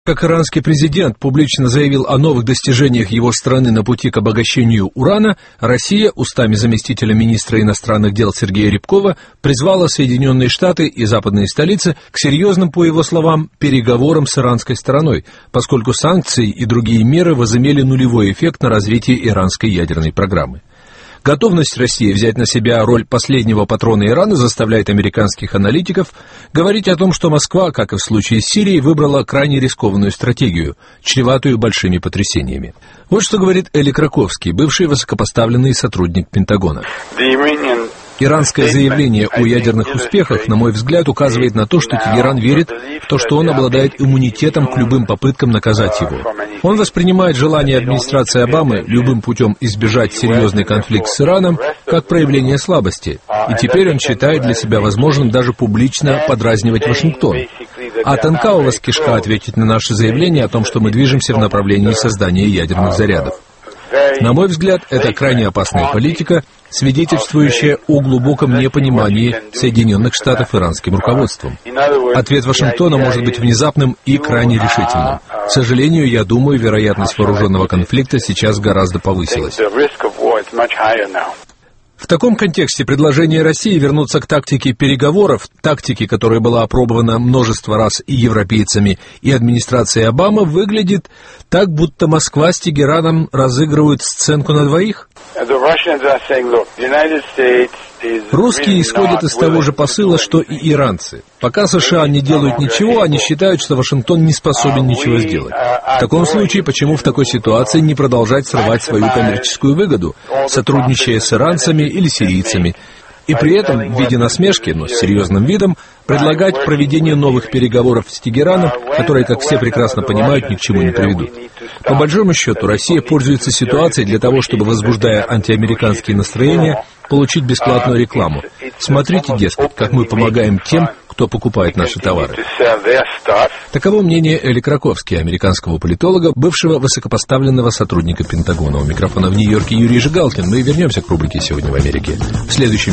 Как иранский президент публично заявил о новых достижениях его страны на пути к обогащению урана, Россия, устами заместителя министра иностранных дел Сергея Рябкова, призвала Соединенные Штаты и западные столицы к серьезным, по его словам, переговорам с иранской стороной, поскольку санкции и другие меры возымели нулевой эффект на развитие иранской ядерной программы. Готовность России взять на себя роль последнего патрона Ирана заставляет американских аналитиков говорить о том, что Москва, как и в случае с Сирией, выбрала крайне рискованную стратегию, чреватую большими потрясениями. Вот что говорит Эли Краковский, бывший высокопоставленный сотрудник Пентагона. Иранское заявление о ядерных успехах, на мой взгляд, указывает на то, что Тегеран верит в то, что он обладает иммунитетом к любым попыткам наказать его. Он воспринимает желание администрации Обамы любым путем избежать серьезный конфликт с Ираном как проявление слабости, и теперь он считает для себя возможным даже публично подразнивать Вашингтон. А тонка у вас кишка ответить на наше заявление о том, что мы движемся в направлении создания ядерных зарядов. На мой взгляд, это крайне опасная политика, свидетельствующая о глубоком непонимании Соединенных Штатов иранским руководством. Ответ Вашингтона может быть внезапным и крайне решительным. К сожалению, я думаю, вероятность вооруженного конфликта сейчас гораздо повысилась. В таком контексте предложение России вернуться к тактике переговоров, тактике, которая была опробована множество раз и европейцами, и администрацией Обамы, выглядит так, будто Москва с Тегераном разыгрывают сценку на двоих. Русские исходят из того же посыла, что и иранцы. Пока США не делают ничего, они считают, что Вашингтон не способен ничего сделать. В таком случае, почему в такой ситуации не продолжать срывать свою коммерческую выгоду, сотрудничая с иранцами или сирийцами, и при этом, в виде насмешки, но с серьезным видом, предлагать проведение новых переговоров с Тегераном, которые, как все прекрасно понимают, ни к чему не приведут. По большому счету, Россия пользуется ситуацией для того, чтобы, возбуждая антиамериканские настроения, получить бесплатную рекламу. Смотрите, дескать, как мы помогаем тем, кто покупает наши товары. Таково мнение Эли Краковский, американского политолога, бывшего высокопоставленного сотрудника Пентагона. У микрофона в Нью-Йорке Юрий Жигалкин. Мы вернемся к рубрике «Сегодня в Америке» в следующем